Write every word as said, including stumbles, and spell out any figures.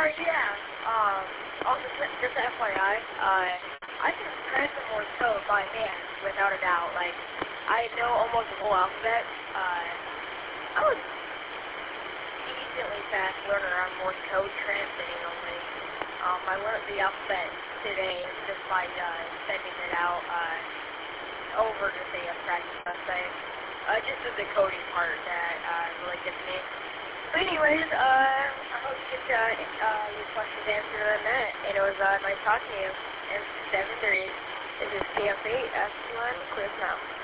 Uh, yeah. Um, also, just just F Y I, uh, I can transfer Morse code by hand, without a doubt. Like, I know almost the whole alphabet. Uh, I was decently fast learner on Morse code transmitting only. Um, I learned the alphabet today just by, uh, sending it out, uh, over to say a practice essay. Uh, just the decoding part that, uh, really gets me. But anyways, uh, I hope you get, uh, uh, your questions answered on that. And it was, uh, nice talking to you. And seven three, this is C F eight, S one, clear from out.